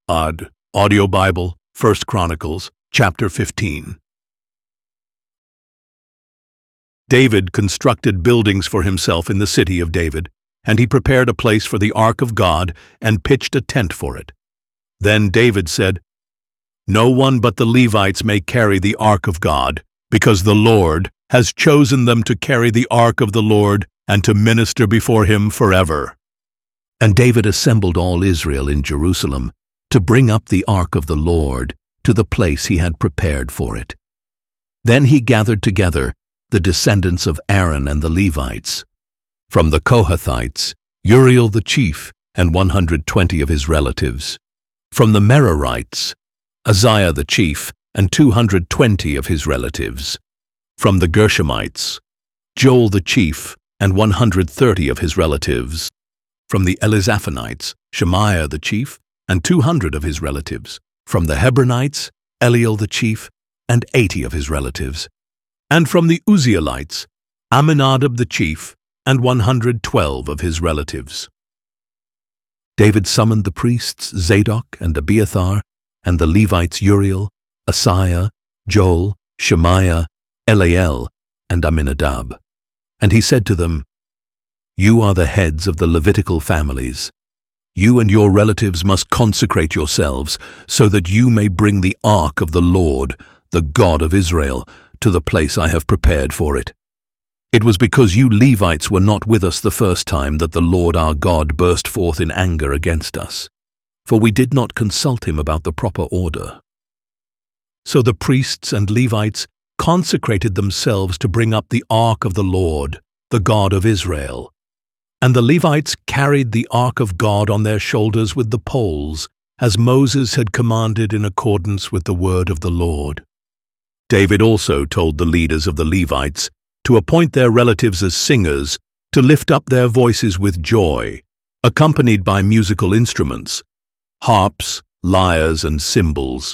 Audio Bible, 1 Chronicles, chapter 15. David constructed buildings for himself in the city of David, and he prepared a place for the ark of God and pitched a tent for it. Then David said, "No one but the Levites may carry the ark of God, because the Lord has chosen them to carry the ark of the Lord and to minister before him forever." And David assembled all Israel in Jerusalem to bring up the ark of the Lord to the place he had prepared for it. Then he gathered together the descendants of Aaron and the Levites. From the Kohathites, Uriel the chief and 120 of his relatives. From the Merarites, Uzziah the chief and 220 of his relatives. From the Gershomites, Joel the chief and 130 of his relatives. From the Elizaphanites, Shemaiah the chief and 200 of his relatives. From the Hebronites, Eliel the chief and 80 of his relatives. And from the Uzzielites, Amminadab the chief and 112 of his relatives. David summoned the priests Zadok and Abiathar, and the Levites Uriel, Asaiah, Joel, Shemaiah, Eliel, and Amminadab. And he said to them, "You are the heads of the Levitical families. You and your relatives must consecrate yourselves so that you may bring the ark of the Lord, the God of Israel, to the place I have prepared for it. It was because you Levites were not with us the first time that the Lord our God burst forth in anger against us, for we did not consult him about the proper order." So the priests and Levites consecrated themselves to bring up the ark of the Lord, the God of Israel. And the Levites carried the ark of God on their shoulders with the poles, as Moses had commanded in accordance with the word of the Lord. David also told the leaders of the Levites to appoint their relatives as singers, to lift up their voices with joy, accompanied by musical instruments, harps, lyres, and cymbals.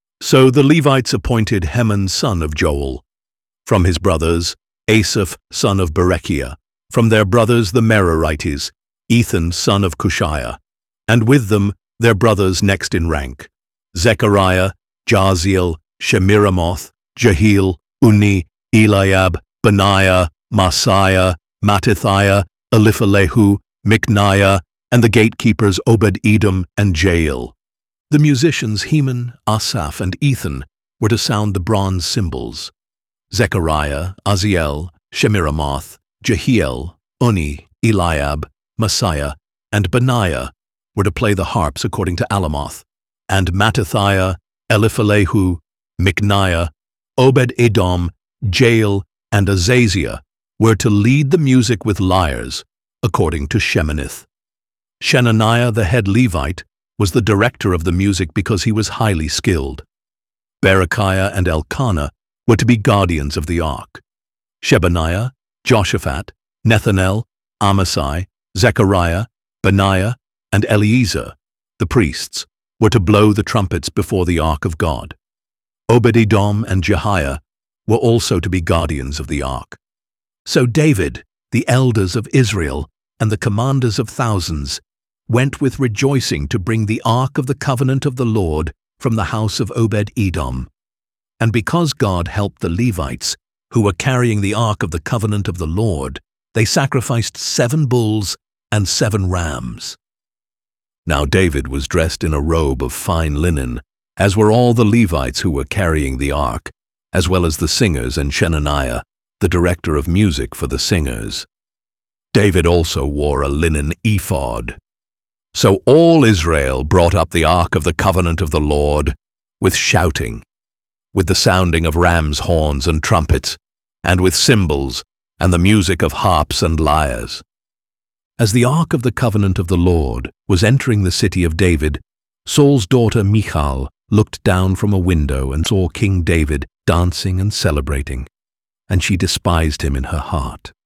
So the Levites appointed Heman son of Joel. From his brothers, Asaph son of Berechiah. From their brothers the Merarites, Ethan son of Cushiah. And with them their brothers next in rank, Zechariah, Jaziel, Shemiramoth, Jehiel, Unni, Eliab, Benaiah, Maaseiah, Mattithiah, Eliphelehu, Micniah, and the gatekeepers Obed-Edom and Jael. The musicians Heman, Asaph, and Ethan were to sound the bronze cymbals. Zechariah, Aziel, Shemiramoth, Jehiel, Unni, Eliab, Maaseiah, and Benaiah were to play the harps according to Alamoth, and Mattithiah, Eliphelehu, Micniah, Obed-Edom, Jael, and Azaziah were to lead the music with lyres, according to Sheminith. Shenaniah the head Levite was the director of the music because he was highly skilled. Berechiah and Elkanah were to be guardians of the ark. Shebaniah, Joshaphat, Nethanel, Amasai, Zechariah, Benaiah, and Eliezer, the priests, were to blow the trumpets before the ark of God. Obed-Edom and Jehiah were also to be guardians of the ark. So David, the elders of Israel, and the commanders of thousands went with rejoicing to bring the ark of the covenant of the Lord from the house of Obed-Edom. And because God helped the Levites, who were carrying the ark of the covenant of the Lord, they sacrificed 7 bulls and 7 rams. Now David was dressed in a robe of fine linen, as were all the Levites who were carrying the ark, as well as the singers and Shenaniah, the director of music for the singers. David also wore a linen ephod. So all Israel brought up the ark of the covenant of the Lord with shouting, with the sounding of rams' horns and trumpets, and with cymbals and the music of harps and lyres. As the ark of the covenant of the Lord was entering the city of David, Saul's daughter Michal looked down from a window and saw King David dancing and celebrating, and she despised him in her heart.